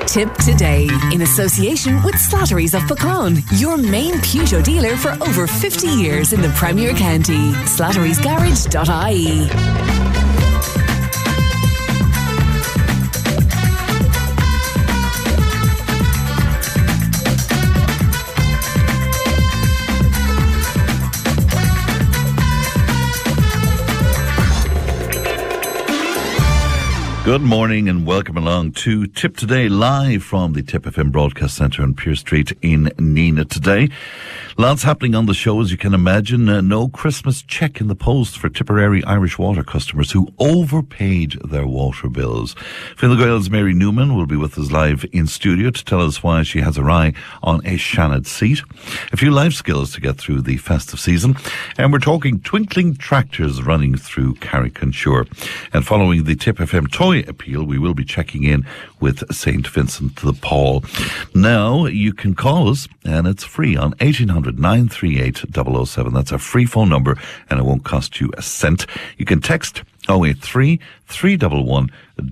Tip today in association with Slattery's of Pecan, your main Peugeot dealer for over 50 years in the Premier County. Slattery'sGarage.ie. Good morning and welcome along to Tip Today, live from the Tip FM Broadcast Centre on Pearse Street in Nenagh today. Lots happening on the show, as you can imagine. No Christmas check in the post for Tipperary Irish Water customers who overpaid their water bills. Fine Gael's Mary Newman will be with us live in studio to tell us why she has her eye on a Shannon seat. A few life skills to get through the festive season. And we're talking twinkling tractors running through Carrick-on-Shore. And following the Tip FM toy appeal, we will be checking in with St. Vincent de Paul. Now, you can call us, and it's free on 1800 938 007. That's a free phone number, and it won't cost you a cent. You can text 083 311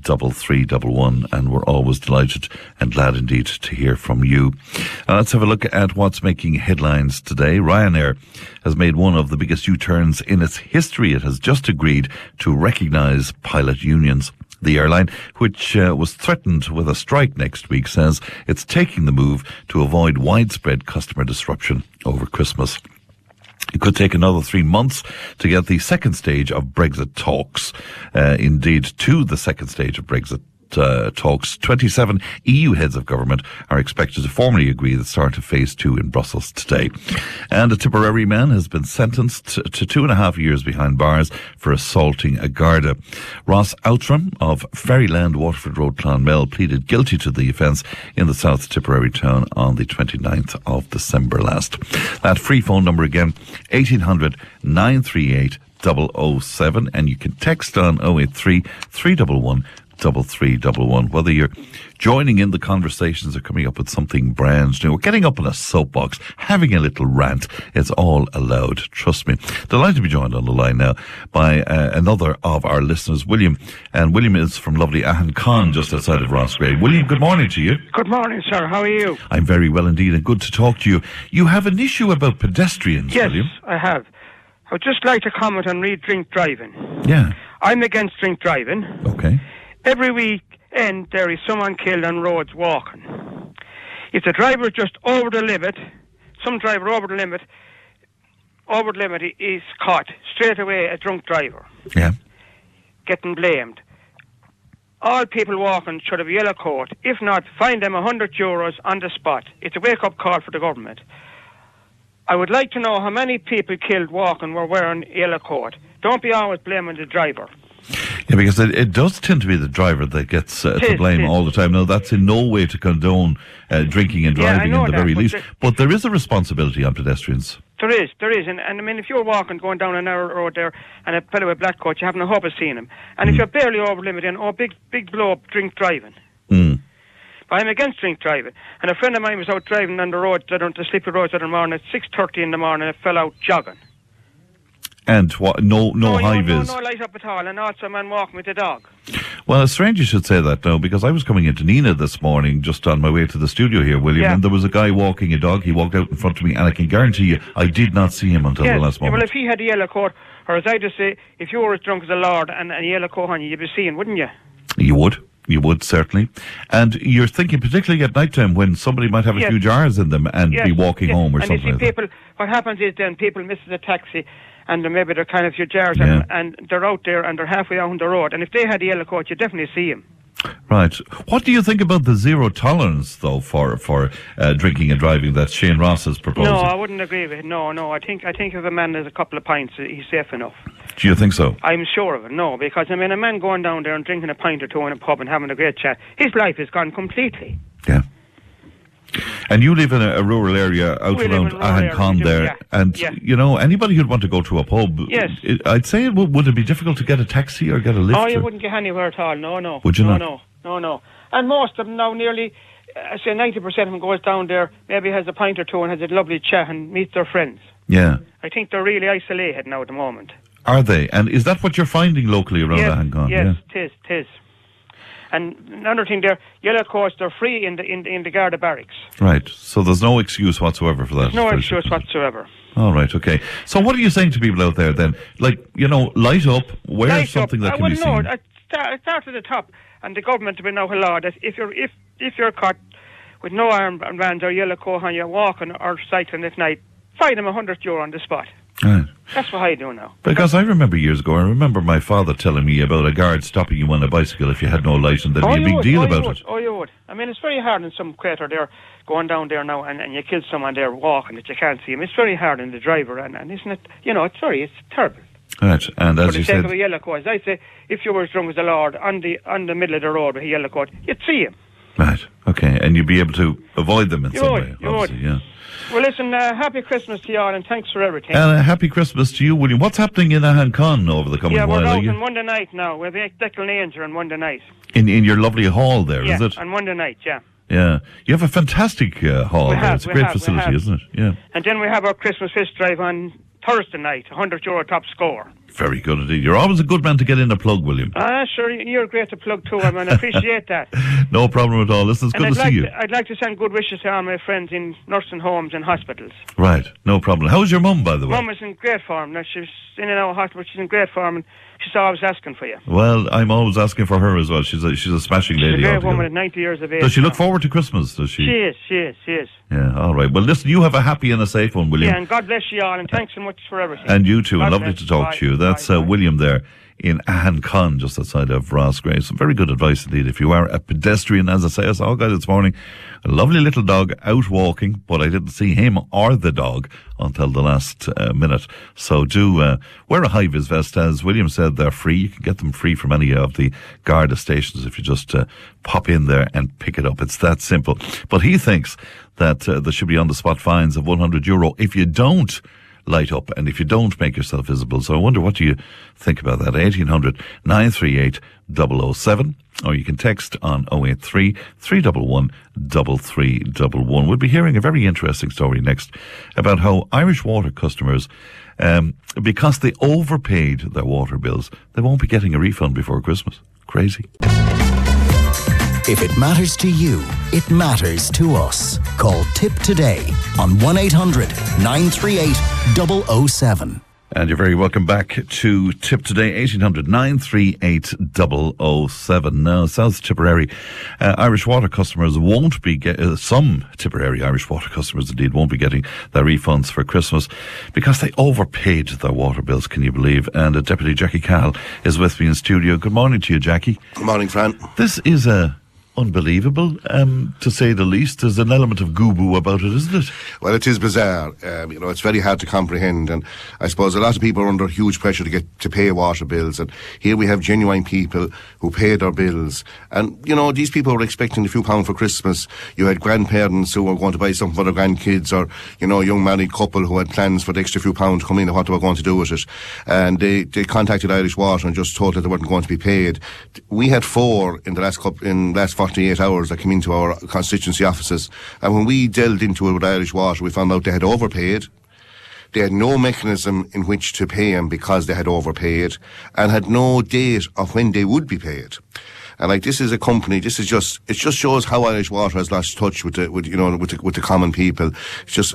3311, and we're always delighted and glad indeed to hear from you. Let's have a look at what's making headlines today. Ryanair has made one of the biggest U-turns in its history. It has just agreed to recognise pilot unions. The airline, which was threatened with a strike next week, says it's taking the move to avoid widespread customer disruption over Christmas. It could take another 3 months to get the second stage of Brexit talks, indeed to the second stage of Brexit talks. 27 EU heads of government are expected to formally agree the start of phase 2 in Brussels today. And a Tipperary man has been sentenced to 2.5 years behind bars for assaulting a Garda. Ross Outram of Ferryland, Waterford Road, Clonmel, pleaded guilty to the offence in the South Tipperary town on the 29th of December last. That free phone number again, 1800 938 007, and you can text on 083 311 3311. Whether you're joining in the conversations or coming up with something brand new or getting up on a soapbox, having a little rant, it's all allowed. Trust me. Delighted to be joined on the line now by another of our listeners, William. And William is from lovely Ahancon, just outside of Roscrea. William, good morning to you. Good morning, sir. How are you? I'm very well indeed, and good to talk to you. You have an issue about pedestrians, yes, William. Yes, I have. I would just like to comment on drink driving. Yeah. I'm against drink driving. Okay. Every weekend there is someone killed on roads walking. If the driver is just over the limit, some driver over the limit is caught, straight away a drunk driver. Yeah. Getting blamed. All people walking should have a yellow coat. If not, fine them €100 on the spot. It's a wake-up call for the government. I would like to know how many people killed walking were wearing a yellow coat. Don't be always blaming the driver. Yeah, because it does tend to be the driver that gets to blame all the time. Now, that's in no way to condone drinking and driving in the very least, but there is a responsibility on pedestrians. There is. And I mean, if you're walking, going down a narrow road there, and a fellow with a black coat, you haven't a hope of seeing him. And if you're barely over limit, big blow up drink driving. But I'm against drink driving. And a friend of mine was out driving on the road, on the slippery roads in the morning at 6:30 in the morning, and fell out jogging. And what? No high vis. No light up at all, and also a man walking with a dog. Well, it's strange you should say that now, because I was coming into Nenagh this morning, just on my way to the studio here, William, and there was a guy walking a dog. He walked out in front of me, and I can guarantee you, I did not see him until the last moment. Well, if he had a yellow coat, or as I just say, if you were as drunk as a lord and a yellow coat on you, you'd be seeing, wouldn't you? You would. You would, certainly. And you're thinking, particularly at night time, when somebody might have a few jars in them and be walking home or something like that. And you see, people, what happens is then people miss the taxi, and maybe they're kind of few jars, and they're out there and they're halfway down the road. And if they had a yellow coat, you'd definitely see them. Right. What do you think about the zero tolerance, though, for drinking and driving that Shane Ross has proposed? No, I wouldn't agree with it. No. I think if a man has a couple of pints, he's safe enough. Do you think so? I'm sure of it, no. Because, I mean, a man going down there and drinking a pint or two in a pub and having a great chat, his life is gone completely. Yeah. And you live in a rural area out around Ahancon there, and you know, anybody who'd want to go to a pub, I'd say would it be difficult to get a taxi or get a lift? Oh, you wouldn't get anywhere at all. No. Would you not? No. And most of them now, nearly, I say 90% of them goes down there, maybe has a pint or two and has a lovely chat and meets their friends. Yeah. I think they're really isolated now at the moment. Are they? And is that what you're finding locally around Ahancon? Yes, it is. And another thing there, yellow coats, they're free in the Garda barracks. Right. So there's no excuse whatsoever for that. No excuse whatsoever. All right, okay. So what are you saying to people out there then? Like, light up, wear something that can be seen. I start at the top, and the government will know a law that if you're caught with no armbands or yellow coat on you walking or cycling at night, fine them €100 on the spot. Right. That's what I do now. Because I remember years ago, I remember my father telling me about a guard stopping you on a bicycle if you had no light, and there'd be a big deal about it. Oh, you would. I mean, it's very hard in some crater there, going down there now, and you kill someone there walking that you can't see him. It's very hard on the driver, and isn't it? It's terrible. Right, and as you said, for the yellow coat, I'd say if you were as drunk as the Lord on the middle of the road with a yellow coat, you'd see him. Right, okay, and you'd be able to avoid them in some way. You would. Yeah. Well, listen, happy Christmas to you all, and thanks for everything. And a happy Christmas to you, William. What's happening in Ahan Con over the coming while? Yeah, we're out on Monday night now. We'll be at Declan Anger on Monday night. In your lovely hall there, is it? Yeah, on Monday night, yeah. Yeah. You have a fantastic hall there. It's a great facility, isn't it? Yeah. And then we have our Christmas fish drive on Thursday night, €100 top score. Very good indeed. You're always a good man to get in a plug, William. Sure, you're great to plug too, I appreciate that. No problem at all. Listen, it's good to see you. I'd like to send good wishes to all my friends in nursing homes and hospitals. Right, no problem. How's your mum, by the way? Mum is in great form. Now, she's in and out of hospital, she's in great form, and she's always asking for you. Well, I'm always asking for her as well. She's a smashing lady. She's a great woman at 90 years of age. Does she look forward to Christmas, does she? She is. Yeah, all right. Well, listen, you have a happy and a safe one, William. Yeah, and God bless you all, and thanks so much for everything. And you too, and lovely to talk to you. That's William there in Ahan Con, just outside of Rossgrave. Some very good advice indeed. If you are a pedestrian, as I say, I saw a guy this morning, a lovely little dog out walking, but I didn't see him or the dog until the last minute. So do wear a high-vis vest. As William said, they're free. You can get them free from any of the Garda stations if you just pop in there and pick it up. It's that simple. But he thinks that there should be on-the-spot fines of €100 if you don't light up and if you don't make yourself visible. So I wonder, what do you think about that? 1800 938 007, or you can text on 083 311 3311. We'll be hearing a very interesting story next about how Irish Water customers, because they overpaid their water bills, they won't be getting a refund before Christmas. Crazy. If it matters to you, it matters to us. Call Tip today on 1-800-938-007. And you're very welcome back to Tip Today, 1800 938 007. Now, South Tipperary Irish Water customers won't be some Tipperary Irish Water customers indeed won't be getting their refunds for Christmas because they overpaid their water bills, can you believe? And Deputy Jackie Cahill is with me in studio. Good morning to you, Jackie. Good morning, Fran. This is unbelievable, to say the least. There's an element of goo-boo about it, isn't it? Well, it is bizarre. It's very hard to comprehend, and I suppose a lot of people are under huge pressure to get to pay water bills, and here we have genuine people who pay their bills, and these people were expecting a few pounds for Christmas. You had grandparents who were going to buy something for their grandkids, or a young married couple who had plans for the extra few pounds to come in and what they were going to do with it, and they contacted Irish Water and just told that they weren't going to be paid. We had 4 in the last 48 hours that came into our constituency offices, and when we delved into it with Irish Water, we found out they had overpaid. They had no mechanism in which to pay them because they had overpaid, and had no date of when they would be paid. And this is a company. It just shows how Irish Water has lost touch with the common people. It's just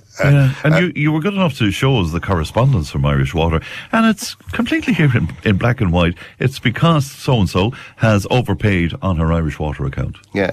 And you were good enough to show us the correspondence from Irish Water, and it's completely here in black and white. It's because so and so has overpaid on her Irish Water account. Yeah,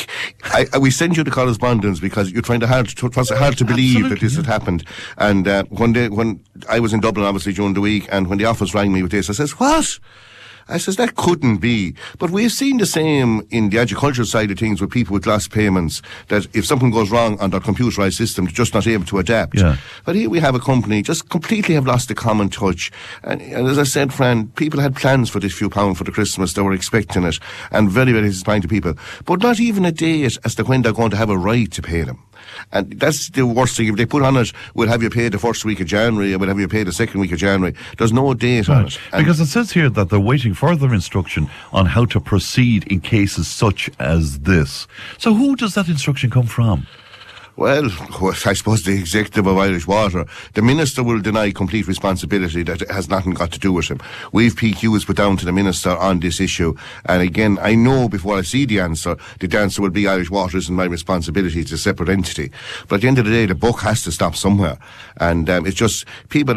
we send you the correspondence because you're trying hard to believe that this had happened. And when I was in Dublin, obviously during the week, and when the office rang me with this, I says, "What?" I says, that couldn't be. But we've seen the same in the agricultural side of things with people with lost payments, that if something goes wrong on their computerised system, they're just not able to adapt. Yeah. But here we have a company just completely have lost the common touch. And as I said, Fran, people had plans for this few pounds for the Christmas. They were expecting it. And very, very disappointing to people. But not even a date as to when they're going to have a right to pay them. And that's the worst thing. If they put on it, we'll have you paid the first week of January, or we'll have you paid the second week of January. There's no date on it. Because it says here that they're waiting further instruction on how to proceed in cases such as this. So who does that instruction come from? Well, I suppose the executive of Irish Water, the minister will deny complete responsibility that it has nothing got to do with him. We've PQs put down to the minister on this issue, and again, I know before I see the answer will be Irish Water isn't my responsibility, it's a separate entity. But at the end of the day, the buck has to stop somewhere, and it's just people.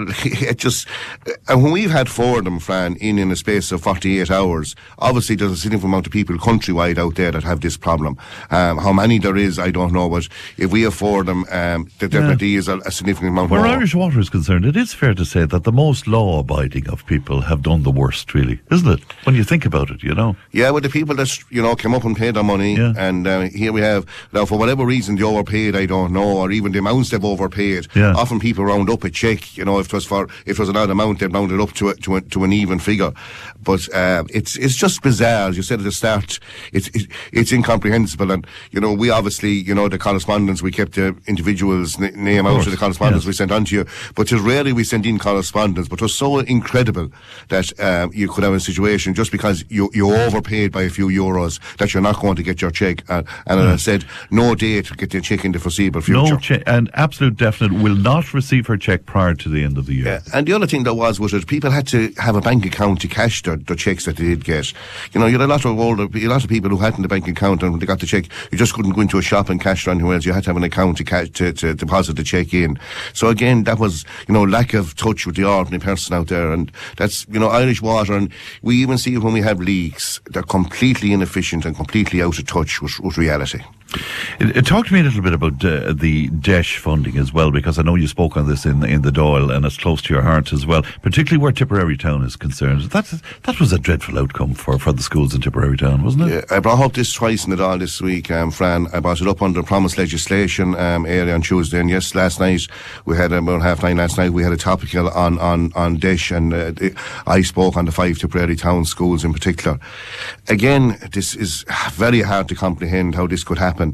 And when we've had 4 of them, Fran, in a space of 48 hours, obviously there's a significant amount of people countrywide out there that have this problem. How many there is, I don't know, but if we have 4 of them, there definitely is a significant amount more. Where Irish Water is concerned, it is fair to say that the most law-abiding of people have done the worst, really, isn't it? When you think about it, you know. Yeah, with the people that, came up and paid their money, and here we have, now for whatever reason they overpaid, I don't know, or even the amounts they've overpaid. Yeah. Often people round up a cheque, if it was an odd amount, they'd round it up to an even figure. But it's just bizarre. As you said at the start, it's incomprehensible. And we obviously, the correspondence, we kept the individuals' name out of the correspondence we sent on to you. But it's rarely we send in correspondence. But it was so incredible that you could have a situation just because you overpaid by a few euros that you're not going to get your cheque. And as I said, no date to get your cheque in the foreseeable future. No cheque, and absolute definite will not receive her cheque prior to the end of the year. Yeah. And the other thing that was it, people had to have a bank account to cash their cheques that they did get. You had a lot of people who hadn't a bank account, and when they got the cheque, you just couldn't go into a shop and cash it anywhere else. You had to have an account to deposit the cheque in. So again, that was, lack of touch with the ordinary person out there, and that's, Irish Water, and we even see when we have leaks, they're completely inefficient and completely out of touch with reality. Talk to me a little bit about the DEIS funding as well, because I know you spoke on this in the Dáil, and it's close to your heart as well, particularly where Tipperary Town is concerned. That was a dreadful outcome for the schools in Tipperary Town, wasn't it? Yeah, I brought up this twice in the Dáil this week, Fran. I brought it up under promised legislation area on Tuesday, and yes, last night we had about 9:30 last night. We had a topical on DEIS, and I spoke on the 5 Tipperary Town schools in particular. Again, this is very hard to comprehend how this could happen.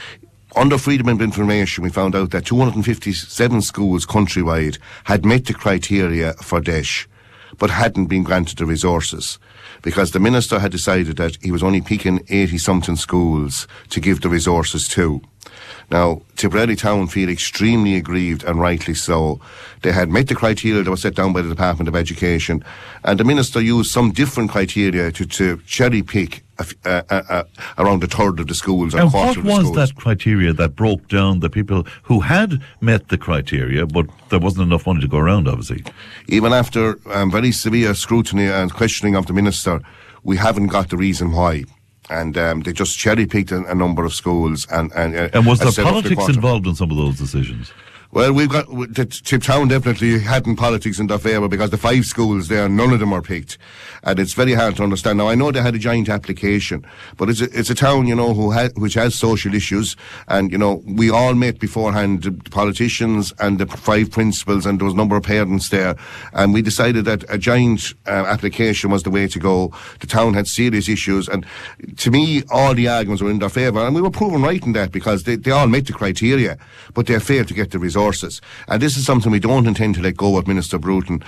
Under Freedom of Information, we found out that 257 schools countrywide had met the criteria for DEIS, but hadn't been granted the resources, because the minister had decided that he was only picking 80-something schools to give the resources to. Now, Tipperary Town feel extremely aggrieved, and rightly so. They had met the criteria that was set down by the Department of Education, and the minister used some different criteria to cherry-pick around a third of the schools, or a quarter of the schools. And what was that criteria that broke down the people who had met the criteria, but there wasn't enough money to go around, obviously? Even after very severe scrutiny and questioning of the minister, we haven't got the reason why. And they just cherry-picked a number of schools. And was there politics involved in some of those decisions? Well, we've got Tiptown definitely hadn't politics in their favour, because the 5 schools there, none of them are picked, and it's very hard to understand. Now, I know they had a giant application, but it's a town, which has social issues, and we all met beforehand, the politicians and the 5 principals, and there was a number of parents there, and we decided that a giant application was the way to go. The town had serious issues, and to me, all the arguments were in their favour, and we were proven right in that, because they all met the criteria, but they failed to get the resources. And this is something we don't intend to let go of Minister Bruton.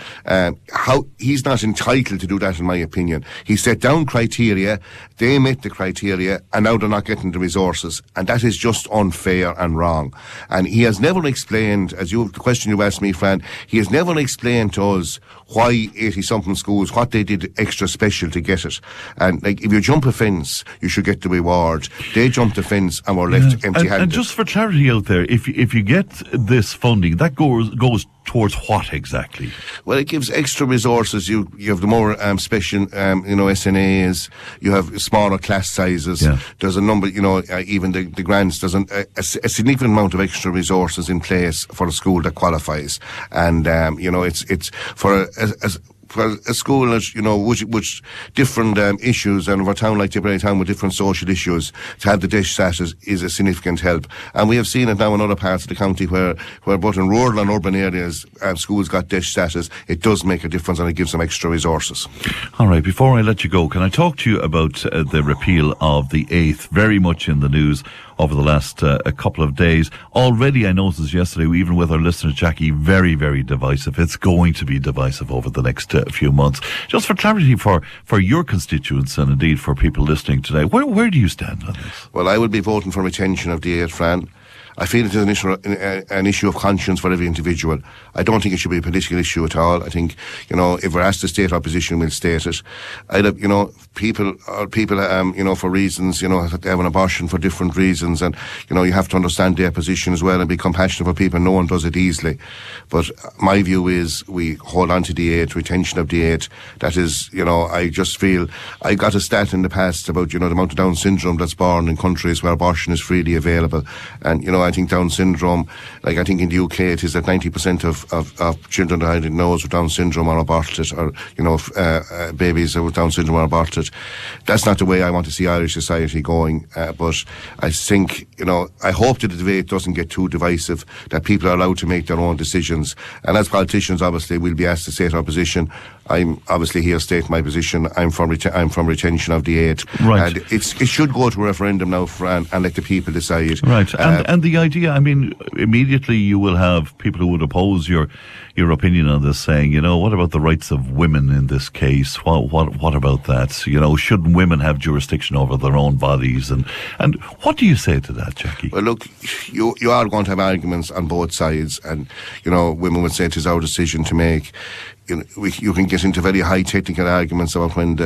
He's not entitled to do that, in my opinion. He set down criteria, they met the criteria, and now they're not getting the resources. And that is just unfair and wrong. And he has never explained, the question you asked me, Fran, he has never explained to us why 80-something schools, what they did extra special to get it. And if you jump a fence, you should get the reward. They jumped the fence and were left empty-handed. And just for clarity out there, if you get this funding, that goes towards what exactly? Well, it gives extra resources. You have the more special, SNAs. You have smaller class sizes. Yeah. There's a number, even the grants. There's a significant amount of extra resources in place for a school that qualifies. And it's for a school that, which different issues, and of a town like Tipperary Town with different social issues, to have the DEIS status is a significant help. And we have seen it now in other parts of the county where both in rural and urban areas, schools got DEIS status. It does make a difference, and it gives them extra resources. All right, before I let you go, can I talk to you about the repeal of the 8th, very much in the news over the last a couple of days. Already I noticed yesterday, even with our listener Jackie, very, very divisive. It's going to be divisive over the next few months. Just for clarity for your constituents, and indeed for people listening today, where do you stand on this? Well, I would be voting for retention of the 8th, Fran. I feel it is an issue of conscience for every individual. I don't think it should be a political issue at all. I think, if we're asked to state our position, we'll state it. People, for reasons, they have an abortion for different reasons, and, you have to understand their position as well and be compassionate for people. No one does it easily. But my view is we hold on to the aid, retention of the aid. That is, I just feel, I got a stat in the past about, the amount of Down syndrome that's born in countries where abortion is freely available. And, I think Down syndrome, like I think in the UK it is that 90% of children that I didn't know with Down syndrome are aborted, or, babies with Down syndrome are aborted. That's not the way I want to see Irish society going. But I think, I hope that the debate doesn't get too divisive, that people are allowed to make their own decisions. And as politicians, obviously, we'll be asked to state our position. I'm obviously here state my position. I'm from retention of the aid. Right. And it should go to a referendum now and let the people decide. Right. And the idea, immediately you will have people who would oppose your opinion on this saying, what about the rights of women in this case? What about that? Shouldn't women have jurisdiction over their own bodies? And what do you say to that, Jackie? Well, look, you are going to have arguments on both sides, and, women would say it is our decision to make. You can get into very high technical arguments about when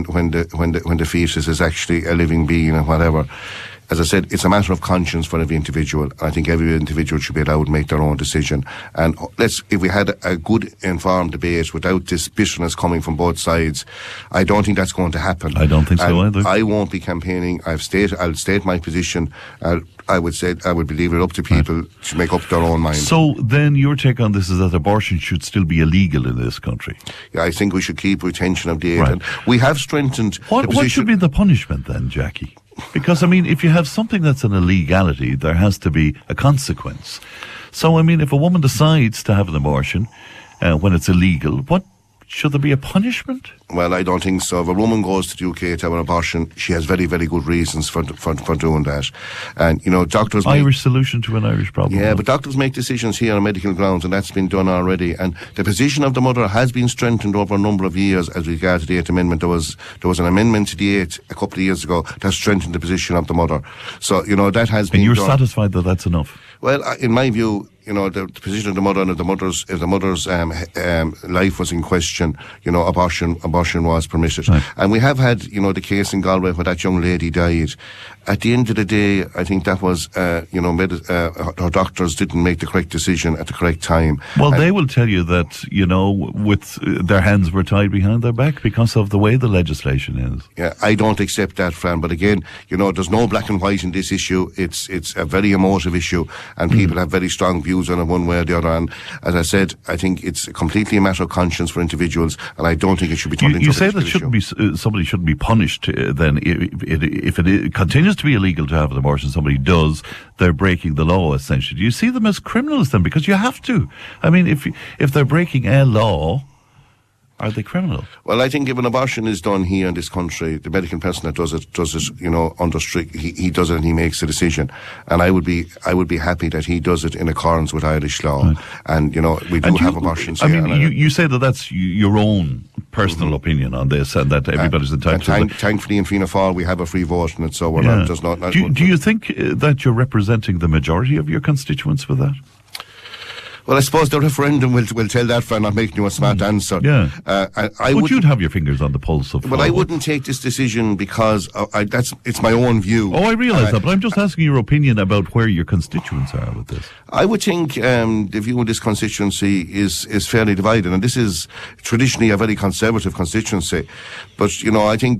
the fetus is actually a living being and whatever. As I said, it's a matter of conscience for every individual. I think every individual should be allowed to make their own decision. And if we had a good, informed debate without this bitterness coming from both sides, I don't think that's going to happen. I don't think so either. I won't be campaigning. I'll state my position. I would leave it up to people to make up their own mind. So then your take on this is that abortion should still be illegal in this country? Yeah, I think we should keep retention of the aid. Right. And we have strengthened the position. What should be the punishment then, Jackie? Because, if you have something that's an illegality, there has to be a consequence. So, if a woman decides to have an abortion when it's illegal, should there be a punishment? Well, I don't think so. If a woman goes to the UK to have an abortion, she has very, very good reasons for doing that. And, doctors... Irish solution to an Irish problem. Yeah, but doctors make decisions here on medical grounds, and that's been done already. And the position of the mother has been strengthened over a number of years as regards to the 8th Amendment. There was an amendment to the 8th a couple of years ago that strengthened the position of the mother. So, that has been done. And you're satisfied that that's enough? Well, in my view, the position of the mother, and if the mother's life was in question, abortion was permitted. Right. And we have had, the case in Galway where that young lady died. At the end of the day, I think that was, her doctors didn't make the correct decision at the correct time. Well, they will tell you that, with their hands were tied behind their back because of the way the legislation is. Yeah, I don't accept that, Fran. But again, there's no black and white in this issue. It's a very emotive issue, and people have very strong views on it one way or the other. And as I said, I think it's completely a matter of conscience for individuals, and I don't think it should be turned into a political issue. You say that somebody shouldn't be punished then if it continues to be illegal to have an abortion, somebody does, they're breaking the law essentially. Do you see them as criminals then? Because you have to. If they're breaking a law, are they criminal? Well, I think if an abortion is done here in this country, the medical person that does it, under strict, he does it and he makes the decision. And I would be happy that he does it in accordance with Irish law. Right. And, we do have abortions here. You say that that's your own personal opinion on this, and that everybody's entitled to it. Thankfully in Fianna Fáil we have a free vote in it, so we're not just not... Do you think that you're representing the majority of your constituents with that? Well, I suppose the referendum will tell that for not making you a smart answer. Yeah. But you'd have your fingers on the pulse of... But I wouldn't take this decision because it's my own view. Oh, I realise that, but I'm just asking your opinion about where your constituents are with this. I would think the view of this constituency is fairly divided, and this is traditionally a very conservative constituency. But, I think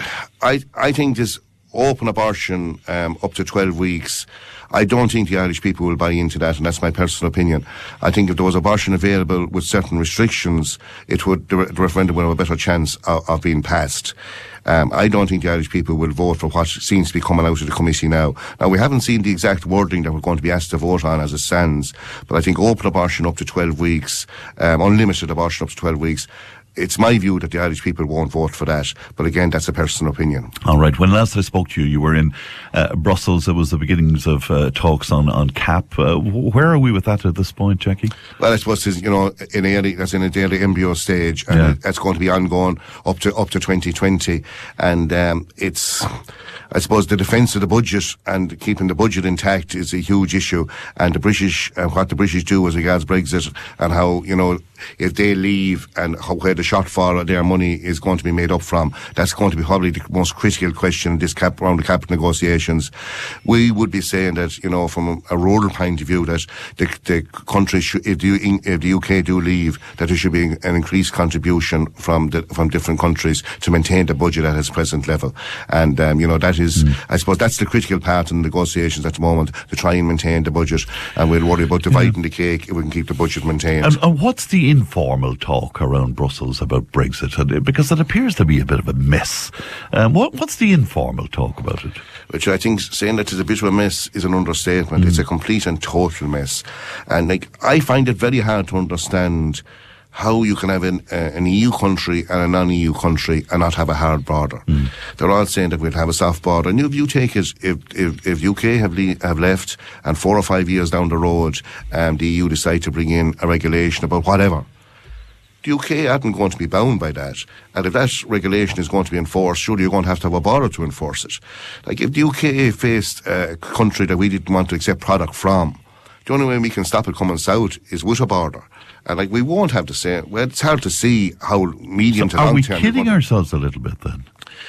this open abortion up to 12 weeks... I don't think the Irish people will buy into that, and that's my personal opinion. I think if there was abortion available with certain restrictions, the referendum would have a better chance of being passed. I don't think the Irish people will vote for what seems to be coming out of the committee now. Now, we haven't seen the exact wording that we're going to be asked to vote on as it stands, but I think open abortion up to 12 weeks, unlimited abortion up to 12 weeks, it's my view that the Irish people won't vote for that. But again, that's a personal opinion. All right. When last I spoke to you, you were in Brussels. It was the beginnings of talks on CAP. Where are we with that at this point, Jackie? Well, I suppose that's in a daily embryo stage, and that's going to be ongoing up to 2020. And it's, I suppose, the defence of the budget and keeping the budget intact is a huge issue. And the British, what the British do as regards Brexit, and how, if they leave and where the shortfall of their money is going to be made up from, that's going to be probably the most critical question in this around the CAP negotiations. We would be saying that, from a rural point of view, that the country should, if the UK do leave, that there should be an increased contribution from different countries to maintain the budget at its present level. And, that is, I suppose that's the critical part in the negotiations at the moment, to try and maintain the budget. And we'll worry about dividing the cake if we can keep the budget maintained. And what's the informal talk around Brussels about Brexit? Because it appears to be a bit of a mess. What's the informal talk about it? Which I think saying that it's a bit of a mess is an understatement. It's a complete and total mess. And I find it very hard to understand how you can have an EU country and a non-EU country and not have a hard border. They're all saying that we'll have a soft border. And if you take it, if UK have left and 4 or 5 years down the road, the EU decide to bring in a regulation about whatever, the UK aren't going to be bound by that. And if that regulation is going to be enforced, surely you're going to have a border to enforce it. Like if the UK faced a country that we didn't want to accept product from, the only way we can stop it coming south is with a border. And we won't have to say, well, it's hard to see how medium to long term. Are we kidding ourselves a little bit then?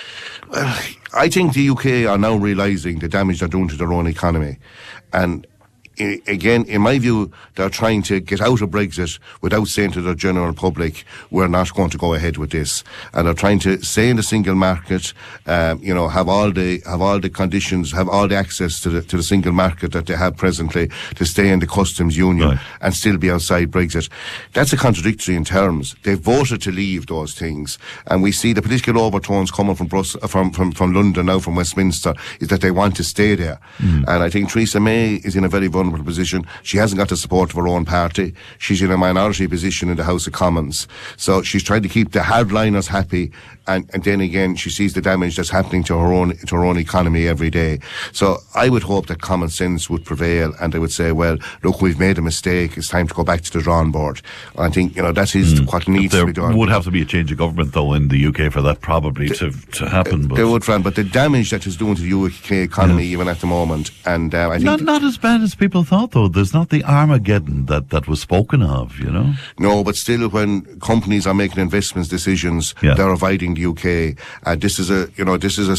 Well, I think the UK are now realising the damage they're doing to their own economy. And again, in my view, they're trying to get out of Brexit without saying to the general public, we're not going to go ahead with this. And they're trying to stay in the single market, have all the conditions, have all the access to the single market that they have presently, to stay in the customs union and still be outside Brexit. That's a contradictory in terms. They voted to leave those things, and we see the political overtones coming from from London now, from Westminster, is that they want to stay there. And I think Theresa May is in a very vulnerable position. She hasn't got the support of her own party. She's in a minority position in the House of Commons. So she's trying to keep the hardliners happy, and then again she sees the damage that's happening to her own economy every day. So I would hope that common sense would prevail, and they would say, well, look, we've made a mistake, it's time to go back to the drawing board. I think that is what needs to be done. There would have to be a change of government though in the UK for that probably to happen. There would, Fran, but the damage that is doing to the UK economy even at the moment, and I think not as bad as people thought though. There's not the Armageddon that was spoken of, No, but still, when companies are making investments decisions, they're avoiding the UK. This is a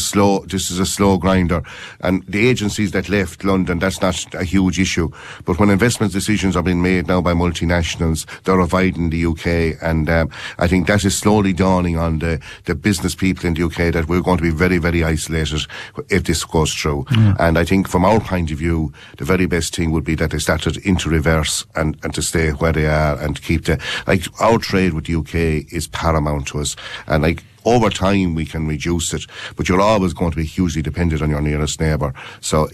slow grinder, and the agencies that left London, that's not a huge issue. But when investment decisions are being made now by multinationals, they're avoiding the UK, and I think that is slowly dawning on the business people in the UK that we're going to be very, very isolated if this goes through. And I think from our point of view, the very best thing would be that they started into reverse and to stay where they are and to keep our trade with the UK is paramount to us, and over time we can reduce it, but you're always going to be hugely dependent on your nearest neighbour. So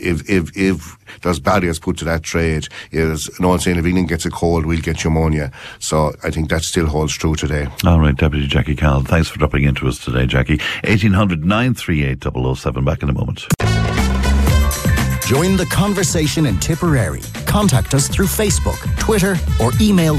if there's barriers put to that trade, is no one saying if England gets a cold, we'll get pneumonia. So I think that still holds true today. All right, Deputy Jackie Cahill, thanks for dropping into us today, Jackie. 1800 938 007. Back in a moment. Join the conversation in Tipperary. Contact us through Facebook, Twitter, or email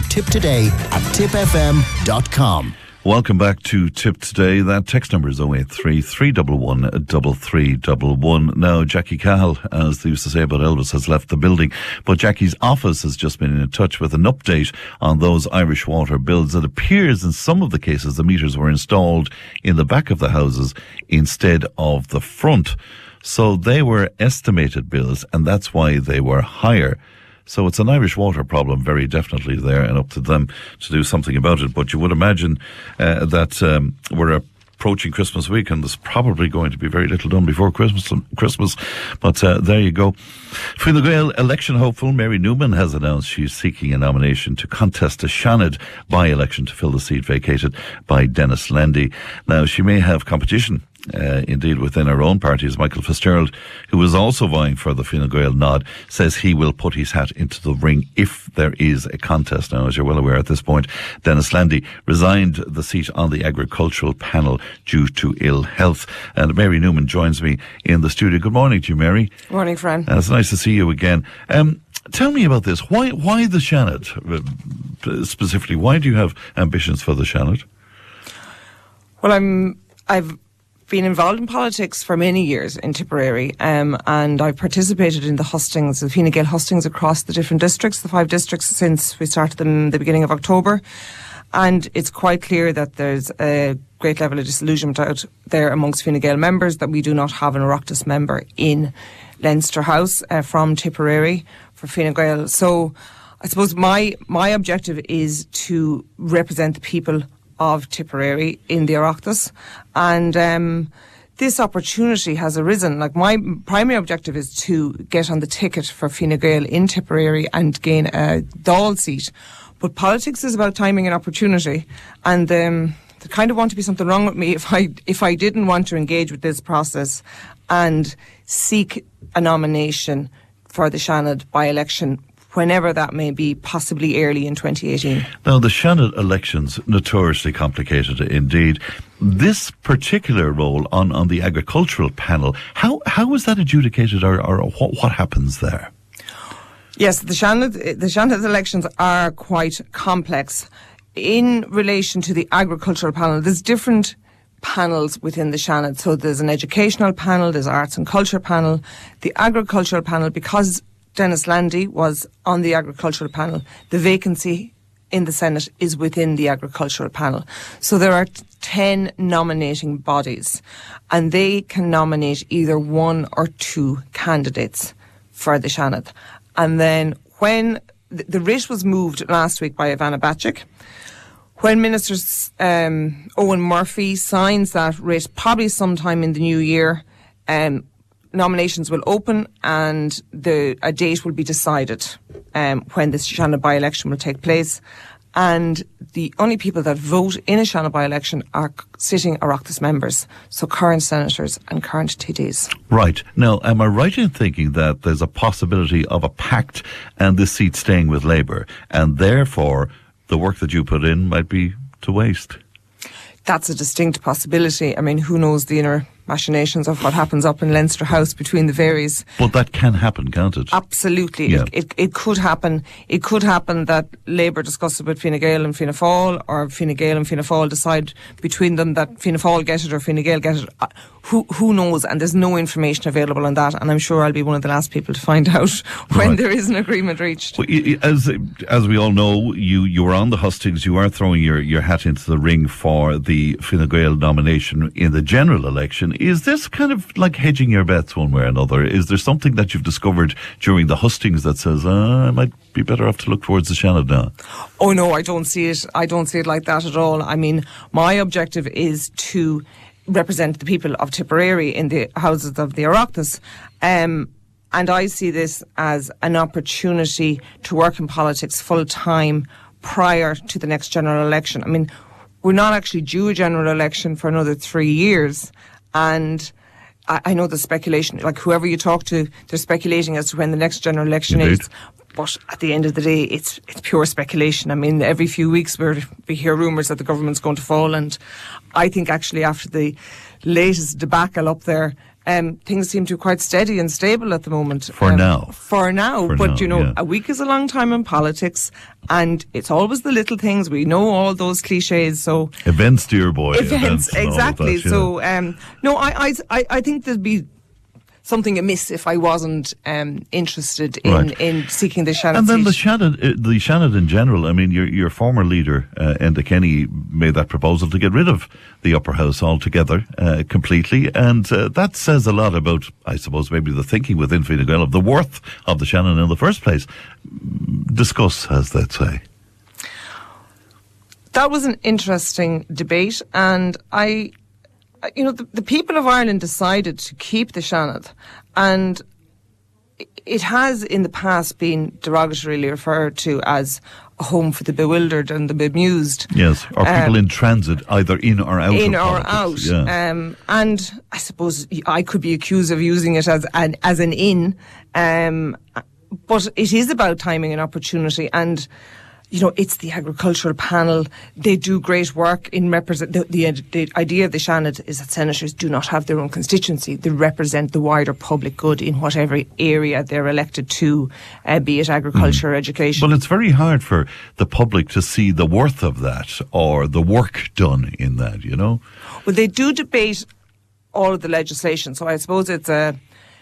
tiptoday@tipfm.com. Welcome back to Tip Today. That text number is 083 311 3311. Now, Jackie Cahill, as they used to say about Elvis, has left the building, but Jackie's office has just been in touch with an update on those Irish Water bills. It appears in some of the cases the meters were installed in the back of the houses instead of the front. So they were estimated bills, and that's why they were higher. So it's an Irish Water problem, very definitely there, and up to them to do something about it. But you would imagine that we're approaching Christmas week, and there's probably going to be very little done before Christmas. But there you go. Fine Gael election hopeful Mary Newman has announced she's seeking a nomination to contest a Shannon by-election to fill the seat vacated by Dennis Lendy. Now, she may have competition indeed within our own party, is Michael Fitzgerald, who is also vying for the Fine Gael nod, says he will put his hat into the ring if there is a contest. Now, as you're well aware at this point, Dennis Landy resigned the seat on the agricultural panel due to ill health. And Mary Newman joins me in the studio. Good morning to you, Mary. Good morning, Fran. It's nice to see you again. Tell me about this. Why the Seanad? Specifically, why do you have ambitions for the Seanad? Well, I've been involved in politics for many years in Tipperary, and I've participated in the hustings, the Fine Gael hustings across the different districts, the 5 districts, since we started them the beginning of October. And it's quite clear that there's a great level of disillusionment out there amongst Fine Gael members that we do not have an Oireachtas member in Leinster House from Tipperary for Fine Gael. So I suppose my objective is to represent the people of Tipperary in the Oireachtas, and this opportunity has arisen. Like, my primary objective is to get on the ticket for Fine Gael in Tipperary and gain a Dáil seat. But politics is about timing and opportunity, and there kind of want to be something wrong with me if I didn't want to engage with this process and seek a nomination for the Seanad by-election, whenever that may be, possibly early in 2018. Now, the Seanad elections, notoriously complicated indeed. This particular role on the agricultural panel, how is that adjudicated, or what happens there? Yes, the Seanad elections are quite complex. In relation to the agricultural panel, there's different panels within the Seanad. So there's an educational panel, there's arts and culture panel. The agricultural panel, because Dennis Landy was on the agricultural panel, the vacancy in the Senate is within the agricultural panel. So there are 10 nominating bodies, and they can nominate either 1 or 2 candidates for the Seanad. And then when the writ was moved last week by Ivana Bacik, when Minister Owen Murphy signs that writ, probably sometime in the new year, nominations will open and a date will be decided when this Seanad by-election will take place. And the only people that vote in a Seanad by-election are sitting Oireachtas members, so current senators and current TDs. Right. Now, am I right in thinking that there's a possibility of a pact and this seat staying with Labour, and therefore the work that you put in might be to waste? That's a distinct possibility. I mean, who knows the inner machinations of what happens up in Leinster House between the various... But that can happen, can't it? Absolutely. Yeah. It could happen. It could happen that Labour discuss it with Fine Gael and Fianna Fáil, or Fine Gael and Fianna Fáil decide between them that Fianna Fáil get it or Fine Gael get it. Who knows? And there's no information available on that, and I'm sure I'll be one of the last people to find out when there is an agreement reached. Well, as we all know, you were on the hustings. You are throwing your hat into the ring for the Fine Gael nomination in the general election. Is this kind of like hedging your bets one way or another? Is there something that you've discovered during the hustings that says, I might be better off to look towards the Seanad now? Oh no, I don't see it. I don't see it like that at all. I mean, my objective is to represent the people of Tipperary in the houses of the Oireachtas. And I see this as an opportunity to work in politics full time prior to the next general election. I mean, we're not actually due a general election for another 3 years. And I know the speculation, like whoever you talk to, they're speculating as to when the next general election is. But at the end of the day, it's pure speculation. I mean, every few weeks we hear rumours that the government's going to fall. And I think actually after the latest debacle up there, things seem to be quite steady and stable at the moment. For now. But, a week is a long time in politics, and it's always the little things. We know all those cliches. So events, dear boy. Events, exactly. That, yeah. So, no, I think there'd be something amiss if I wasn't interested in seeking the Seanad. And then seat. the Seanad in general. I mean, your former leader, Enda Kenny, made that proposal to get rid of the upper house altogether, completely, and that says a lot about, I suppose, maybe the thinking within Fine Gael of the worth of the Seanad in the first place. Discuss, as they say. That was an interesting debate, and the people of Ireland decided to keep the Seanad, and it has in the past been derogatorily referred to as a home for the bewildered and the bemused. Yes, or people in transit, either in or out in of or politics. out. Yeah. And I suppose I could be accused of using it as an in, but it is about timing and opportunity. And it's the agricultural panel. They do great work in represent. The idea of the Seanad is that senators do not have their own constituency. They represent the wider public good in whatever area they're elected to, be it agriculture or education. Well, it's very hard for the public to see the worth of that or the work done in that, Well, they do debate all of the legislation, so I suppose it's a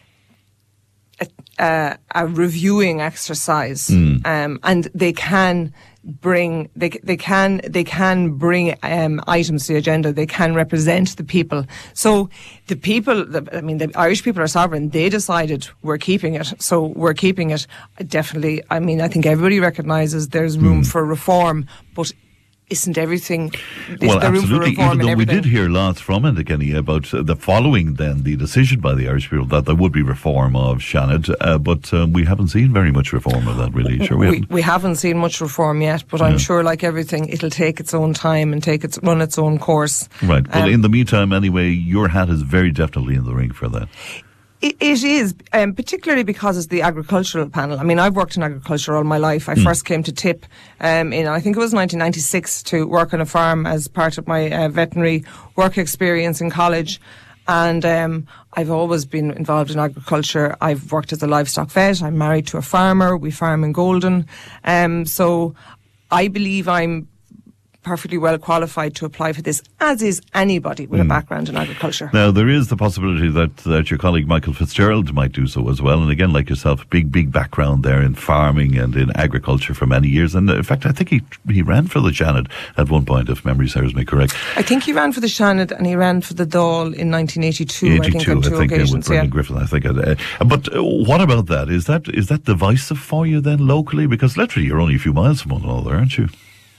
reviewing exercise, and they can bring items to the agenda. They can represent the people. So the people, the Irish people are sovereign. They decided we're keeping it, so we're keeping it. Definitely. I think everybody recognises there's room for reform, but isn't everything? Well, there room for absolutely. reform Even though we everything? did hear lots from Kenny, about the following then the decision by the Irish people that there would be reform of Seanad, but we haven't seen very much reform of that, really. Sure, we haven't seen much reform yet, but I'm sure, like everything, it'll take its own time and run its own course. Right. Well, in the meantime, anyway, your hat is very definitely in the ring for that. It is, particularly because it's the agricultural panel. I've worked in agriculture all my life. I first came to TIP in, I think it was 1996, to work on a farm as part of my veterinary work experience in college. And I've always been involved in agriculture. I've worked as a livestock vet. I'm married to a farmer. We farm in Golden. So I believe I'm perfectly well qualified to apply for this, as is anybody with a background in agriculture. Now, there is the possibility that your colleague Michael Fitzgerald might do so as well. And again, like yourself, big background there in farming and in agriculture for many years. And in fact, I think he ran for the Seanad at one point, if memory serves me correct. I think he ran for the Seanad and he ran for the Dáil in 1982. I think on two occasions. With Brendan Griffin, I think. But what about that? Is that divisive for you then locally? Because literally you're only a few miles from one another, aren't you?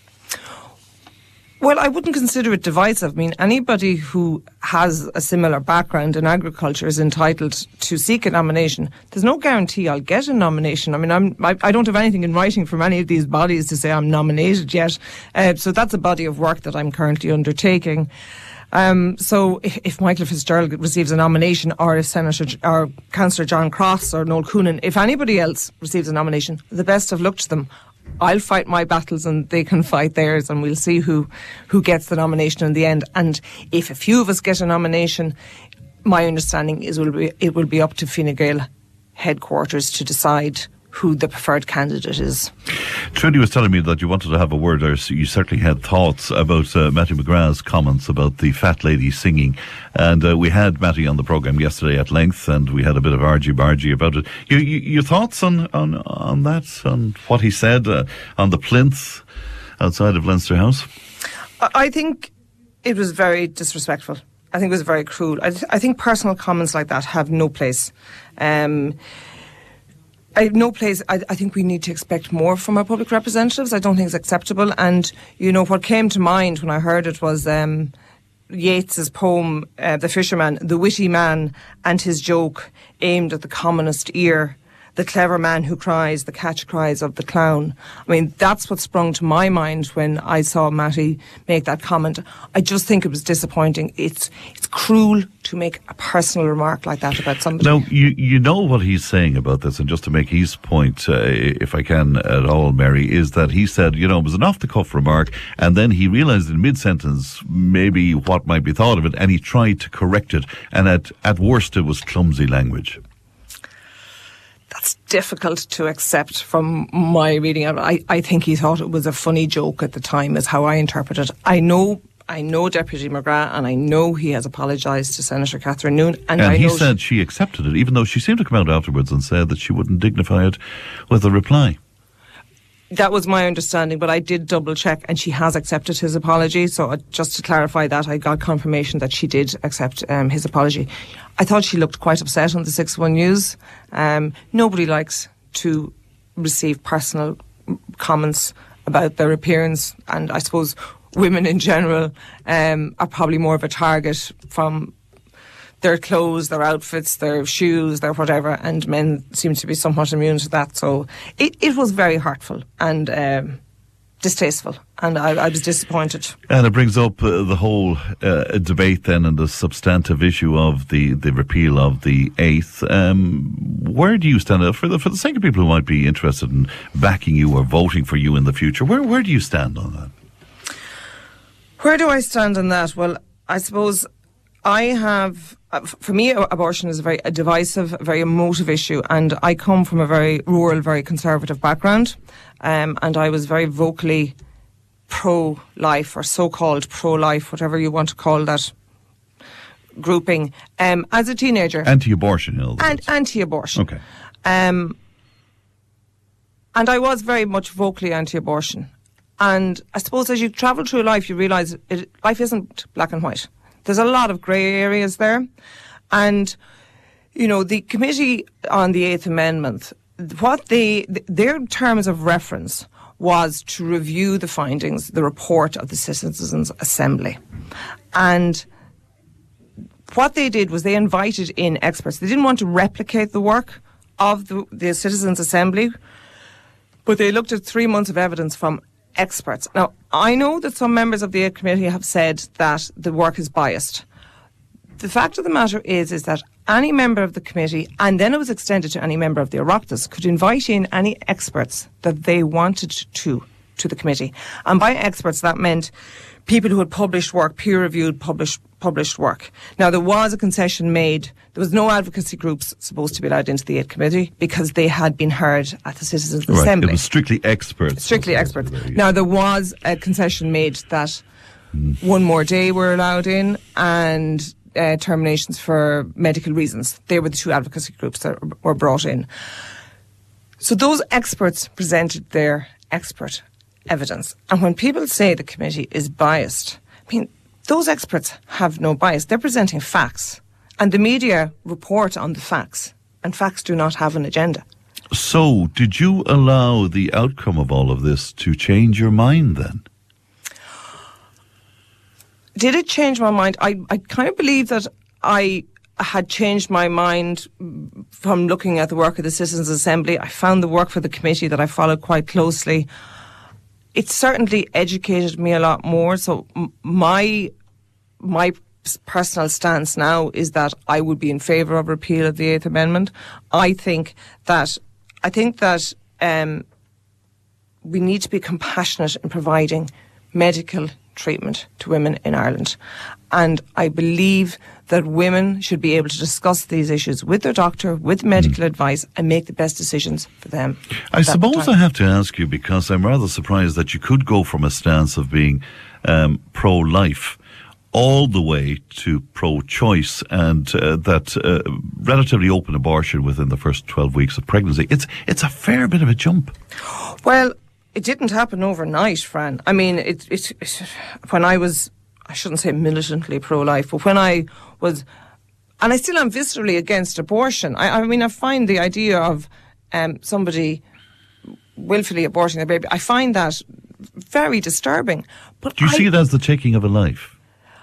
Well, I wouldn't consider it divisive. Anybody who has a similar background in agriculture is entitled to seek a nomination. There's no guarantee I'll get a nomination. I don't have anything in writing from any of these bodies to say I'm nominated yet. So that's a body of work that I'm currently undertaking. So if Michael Fitzgerald receives a nomination, or if Councillor John Cross or Noel Coonan, if anybody else receives a nomination, the best of luck to them. I'll fight my battles and they can fight theirs, and we'll see who gets the nomination in the end. And if a few of us get a nomination, my understanding is it will be up to Fine Gael headquarters to decide who the preferred candidate is. Trudy was telling me that you wanted to have a word, or you certainly had thoughts about Matthew McGrath's comments about the fat lady singing. And we had Matty on the programme yesterday at length, and we had a bit of argy-bargy about it. Your thoughts on that, on what he said on the plinth outside of Leinster House? I think it was very disrespectful. I think it was very cruel. I think personal comments like that have no place. I think we need to expect more from our public representatives. I don't think it's acceptable. And, what came to mind when I heard it was Yeats's poem, The Fisherman, the witty man and his joke aimed at the commonest ear. The clever man who cries, the catch cries of the clown. That's what sprung to my mind when I saw Matty make that comment. I just think it was disappointing. It's cruel to make a personal remark like that about somebody. Now, you know what he's saying about this, and just to make his point, if I can at all, Mary, is that he said, it was an off-the-cuff remark, and then he realised in mid-sentence maybe what might be thought of it, and he tried to correct it, and at worst it was clumsy language. That's difficult to accept from my reading of it. I think he thought it was a funny joke at the time, is how I interpret it. I know Deputy McGrath, and I know he has apologised to Senator Catherine Noone. And he said she accepted it, even though she seemed to come out afterwards and said that she wouldn't dignify it with a reply. That was my understanding, but I did double check, and she has accepted his apology. So just to clarify that, I got confirmation that she did accept his apology. I thought she looked quite upset on the 6-1 News. Nobody likes to receive personal comments about their appearance, and I suppose women in general are probably more of a target from their clothes, their outfits, their shoes, their whatever, and men seem to be somewhat immune to that. So it was very hurtful and distasteful, and I was disappointed. And it brings up the whole debate then and the substantive issue of the repeal of the 8th. Where do you stand, for the sake of people who might be interested in backing you or voting for you in the future, where do you stand on that? Where do I stand on that? Well, I suppose I have, for me, abortion is a divisive, very emotive issue, and I come from a very rural, very conservative background, and I was very vocally pro-life, or so-called pro-life, whatever you want to call that grouping, as a teenager. Anti-abortion, in other words. And anti-abortion. Okay. And I was very much vocally anti-abortion. And I suppose as you travel through life, you realise life isn't black and white. There's a lot of grey areas there. And, you know, the Committee on the 8th Amendment, their terms of reference was to review the findings, the report of the Citizens' Assembly. And what they did was they invited in experts. They didn't want to replicate the work of the Citizens' Assembly, but they looked at 3 months of evidence from experts. Now, I know that some members of the 8th Committee have said that the work is biased. The fact of the matter is that any member of the committee, and then it was extended to any member of the Oireachtas, could invite in any experts that they wanted to the committee. And by experts, that meant people who had published work, peer-reviewed, published work. Now, there was a concession made. There was no advocacy groups supposed to be allowed into the 8th Committee because they had been heard at the Citizens' Assembly. It was strictly experts. Strictly experts. Now, there was a concession made that one more day were allowed in, and terminations for medical reasons. They were the 2 advocacy groups that were brought in. So those experts presented their expert evidence. And when people say the committee is biased, I mean, those experts have no bias. They're presenting facts. And the media report on the facts. And facts do not have an agenda. So, did you allow the outcome of all of this to change your mind then? Did it change my mind? I kind of believe that I had changed my mind from looking at the work of the Citizens' Assembly. I found the work for the committee that I followed quite closely. It certainly educated me a lot more. So my personal stance now is that I would be in favour of repeal of the 8th Amendment. I think that we need to be compassionate in providing medical treatment to women in Ireland. And I believe that women should be able to discuss these issues with their doctor, with medical advice, and make the best decisions for them. I suppose I have to ask you, because I'm rather surprised that you could go from a stance of being pro-life all the way to pro-choice, and that relatively open abortion within the first 12 weeks of pregnancy. It's a fair bit of a jump. Well, it didn't happen overnight, Fran. I mean, it when I was, I shouldn't say militantly pro-life, but when I was, and I still am viscerally against abortion. I mean, I find the idea of somebody willfully aborting their baby, I find that very disturbing. But do you see it as the taking of a life?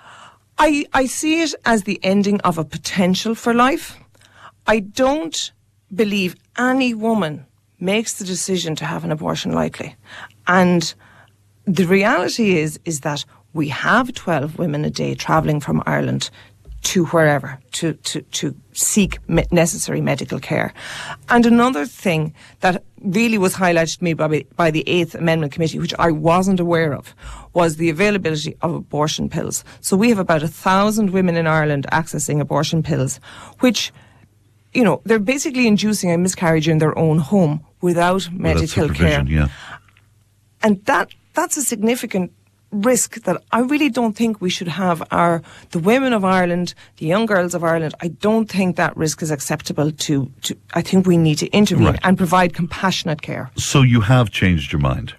I see it as the ending of a potential for life. I don't believe any woman makes the decision to have an abortion lightly. And the reality is that we have 12 women a day travelling from Ireland to wherever to seek necessary medical care. And another thing that really was highlighted to me by the 8th Amendment Committee, which I wasn't aware of, was the availability of abortion pills. So we have about 1,000 women in Ireland accessing abortion pills, which, you know, they're basically inducing a miscarriage in their own home without medical care. Yeah. And that's a significant risk that I really don't think we should have the women of Ireland, the young girls of Ireland. I don't think that risk is acceptable to I think we need to intervene and provide compassionate care. So you have changed your mind?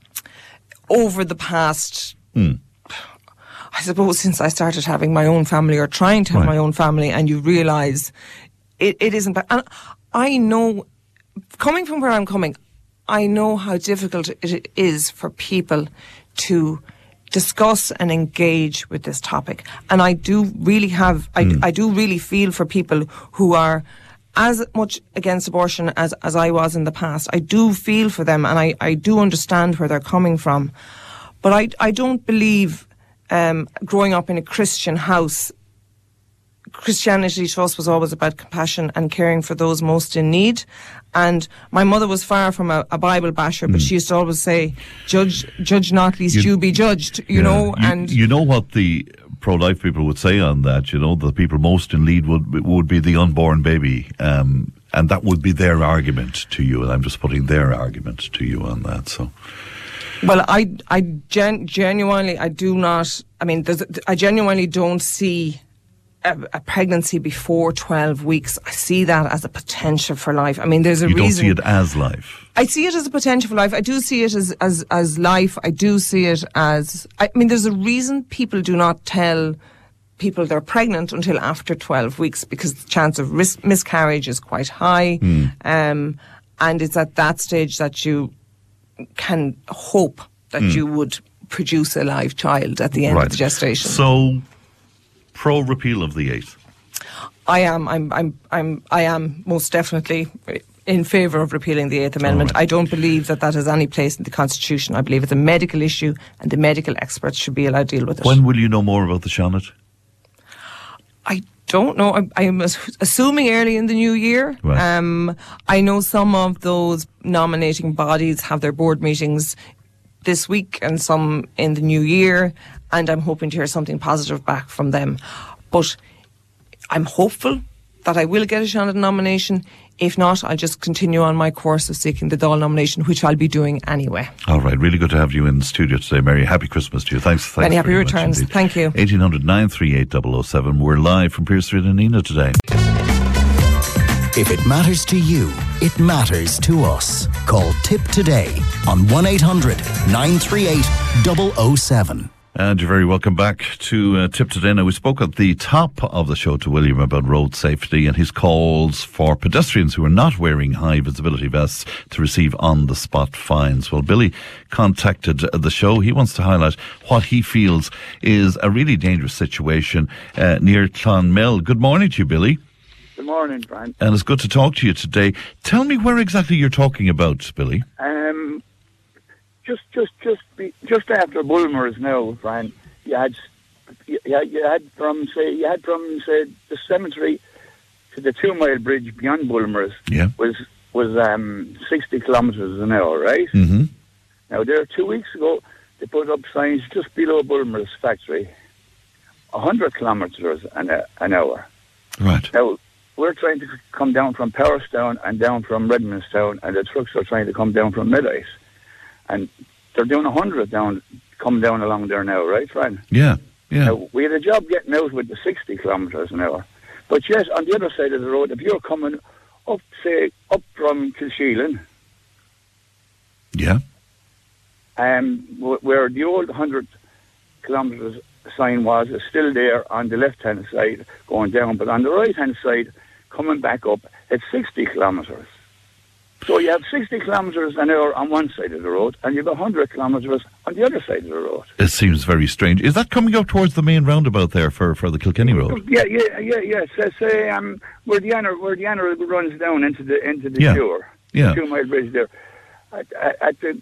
Over the past, I suppose, since I started having my own family, or trying to have my own family, and you realise it isn't. And I know, coming from where I'm coming, I know how difficult it is for people to discuss and engage with this topic. And I do really I do really feel for people who are as much against abortion as I was in the past. I do feel for them, and I do understand where they're coming from. But I don't believe, growing up in a Christian house, Christianity to us was always about compassion and caring for those most in need. And my mother was far from a Bible basher, but she used to always say, judge not, lest you be judged, you know. And you know what the pro-life people would say on that, you know, the people most in need would be the unborn baby. And that would be their argument to you. And I'm just putting their argument to you on that, so... Well, I genuinely, I do not, I mean, I genuinely don't see a pregnancy before 12 weeks. I see that as a potential for life. I mean, there's a reason. You don't see it as life? I see it as a potential for life. I do see it as life. I do see it as, I mean, there's a reason people do not tell people they're pregnant until after 12 weeks, because the chance of miscarriage is quite high. And it's at that stage that you can hope that you would produce a live child at the end of the gestation. So, pro repeal of the 8th? I am most definitely in favour of repealing the 8th Amendment. I don't believe that has any place in the Constitution. I believe it's a medical issue, and the medical experts should be allowed to deal with it. When will you know more about the Seanad? I don't know. I'm assuming early in the new year. Right. I know some of those nominating bodies have their board meetings this week and some in the new year, and I'm hoping to hear something positive back from them. But I'm hopeful that I will get a Seanad nomination. If not, I'll just continue on my course of seeking the Dáil nomination, which I'll be doing anyway. All right, really good to have you in the studio today, Mary. Happy Christmas to you. Thanks Many happy returns. Thank you. 1800 938 007. We're live from Pearse Street in Nenagh today. If it matters to you, it matters to us. Call Tip today on 1-800-938-007. And you're very welcome back to Tip Today. Now, we spoke at the top of the show to William about road safety and his calls for pedestrians who are not wearing high visibility vests to receive on-the-spot fines. Well, Billy contacted the show. He wants to highlight what he feels is a really dangerous situation near Clonmel. Good morning to you, Billy. Good morning, Brian. And it's good to talk to you today. Tell me where exactly you're talking about, Billy. Just after Bulmers now, Brian, you had from the cemetery to the 2 mile bridge beyond Bulmers was 60 kilometres an hour, right? Mm-hmm. Now there 2 weeks ago they put up signs just below Bulmers factory, 100 kilometres an hour. Right. Now we're trying to come down from Powerstown and down from Redmondstown, and the trucks are trying to come down from Mid-Ice. And they're doing 100 come down along there now, right, Fran? Yeah. Now, we had a job getting out with the 60 kilometres an hour. But yes, on the other side of the road, if you're coming up from Kilsheelan, where the old 100 kilometres sign was, is still there on the left-hand side going down, but on the right-hand side, coming back up, it's 60 kilometres. So you have 60 kilometres an hour on one side of the road, and you have 100 kilometres on the other side of the road. It seems very strange. Is that coming up towards the main roundabout there for the Kilkenny Road? Yeah. Say where the Anner runs down into the Shore, 2 mile bridge there. At the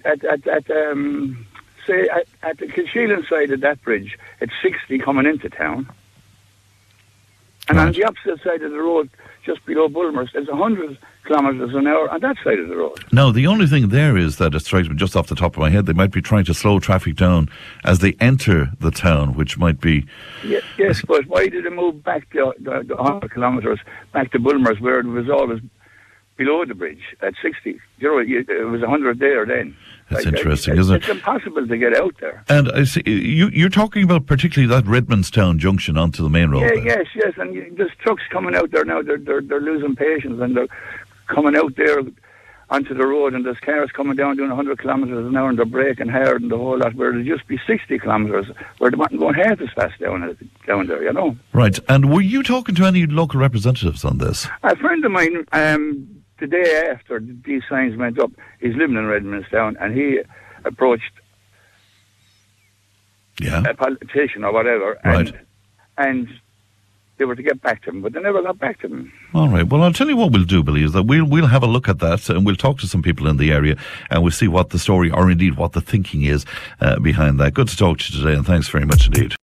Kilsheelan side of that bridge, it's 60 coming into town, and on the opposite side of the road, just below Bulmers, it's 100 kilometres an hour on that side of the road. No, the only thing there is that it strikes me just off the top of my head, they might be trying to slow traffic down as they enter the town, which might be... Yes, but why did they move back the 100 kilometres back to Bulmers, where it was always below the bridge at 60? You know, it was 100 there then. That's interesting, isn't it? It's impossible to get out there. And I see, you're talking about particularly that Redmondstown junction onto the main road. Yes, and there's trucks coming out there now. They're losing patience, and they're coming out there onto the road, and there's cars coming down doing 100 kilometres an hour, and they're braking hard and the whole lot, where it'll just be 60 kilometres, where they weren't going half as fast down there, you know. Right, and were you talking to any local representatives on this? A friend of mine, the day after these signs went up, he's living in Redmondstown, and he approached a politician or whatever, and they were to get back to him, but they never got back to him. All right. Well, I'll tell you what we'll do, Billy, is that we'll have a look at that and we'll talk to some people in the area and we'll see what the story or indeed what the thinking is behind that. Good to talk to you today, and thanks very much indeed.